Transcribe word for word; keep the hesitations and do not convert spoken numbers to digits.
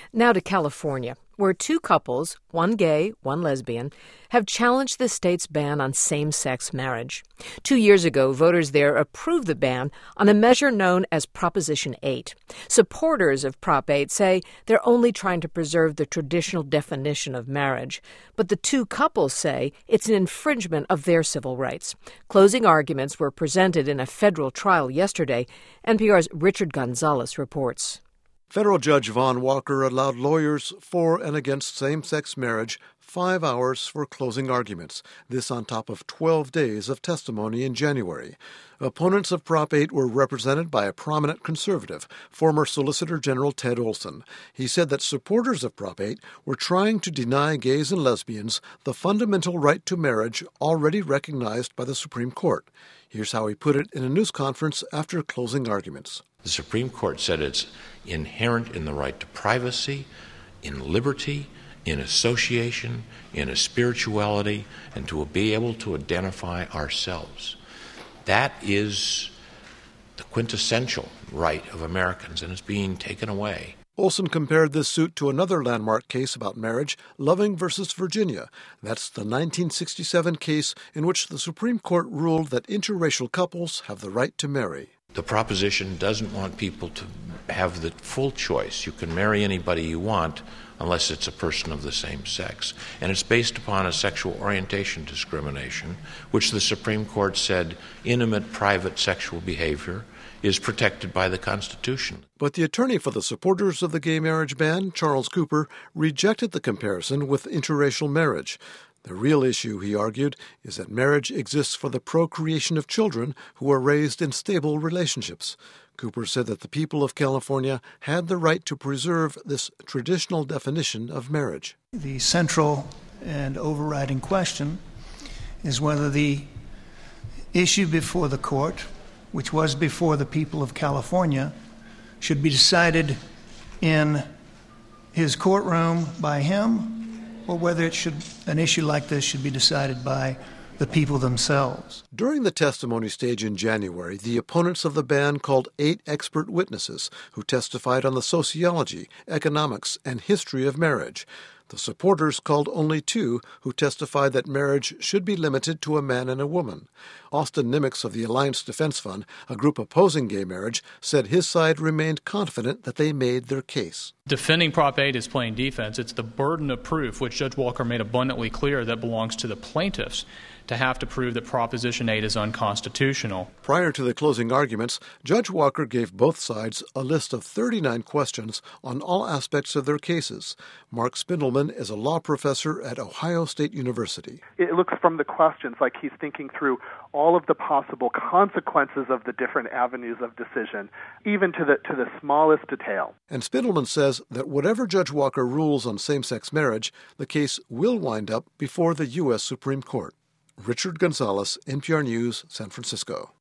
Now to California, where two couples, one gay, one lesbian, have challenged the state's ban on same-sex marriage. Two years ago, voters there approved the ban on a measure known as Proposition eight. Supporters of Prop eight say they're only trying to preserve the traditional definition of marriage. But the two couples say it's an infringement of their civil rights. Closing arguments were presented in a federal trial yesterday. N P R's Richard Gonzalez reports. Federal Judge Vaughn Walker allowed lawyers for and against same-sex marriage five hours for closing arguments, this on top of twelve days of testimony in January. Opponents of Prop eight were represented by a prominent conservative, former Solicitor General Ted Olson. He said that supporters of Prop eight were trying to deny gays and lesbians the fundamental right to marriage already recognized by the Supreme Court. Here's how he put it in a news conference after closing arguments. The Supreme Court said it's inherent in the right to privacy, in liberty, in association, in a spirituality, and to be able to identify ourselves. That is the quintessential right of Americans, and it's being taken away. Olson compared this suit to another landmark case about marriage, Loving versus Virginia. That's the nineteen sixty-seven case in which the Supreme Court ruled that interracial couples have the right to marry. The proposition doesn't want people to have the full choice. You can marry anybody you want unless it's a person of the same sex. And it's based upon a sexual orientation discrimination, which the Supreme Court said intimate, private sexual behavior is protected by the Constitution. But the attorney for the supporters of the gay marriage ban, Charles Cooper, rejected the comparison with interracial marriage. The real issue, he argued, is that marriage exists for the procreation of children who are raised in stable relationships. Cooper said that the people of California had the right to preserve this traditional definition of marriage. The central and overriding question is whether the issue before the court, which was before the people of California, should be decided in his courtroom by him, or whether it should, an issue like this should be decided by the people themselves. During the testimony stage in January, the opponents of the ban called eight expert witnesses who testified on the sociology, economics, and history of marriage. The supporters called only two who testified that marriage should be limited to a man and a woman. Austin Nimitz of the Alliance Defense Fund, a group opposing gay marriage, said his side remained confident that they made their case. Defending Prop eight is playing defense. It's the burden of proof, which Judge Walker made abundantly clear, that belongs to the plaintiffs to have to prove that Proposition eight is unconstitutional. Prior to the closing arguments, Judge Walker gave both sides a list of thirty-nine questions on all aspects of their cases. Mark Spindelman is a law professor at Ohio State University. It looks from the questions like he's thinking through all of the possible consequences of the different avenues of decision, even to the to the smallest detail. And Spindelman says that whatever Judge Walker rules on same-sex marriage, the case will wind up before the U S Supreme Court. Richard Gonzalez, N P R News, San Francisco.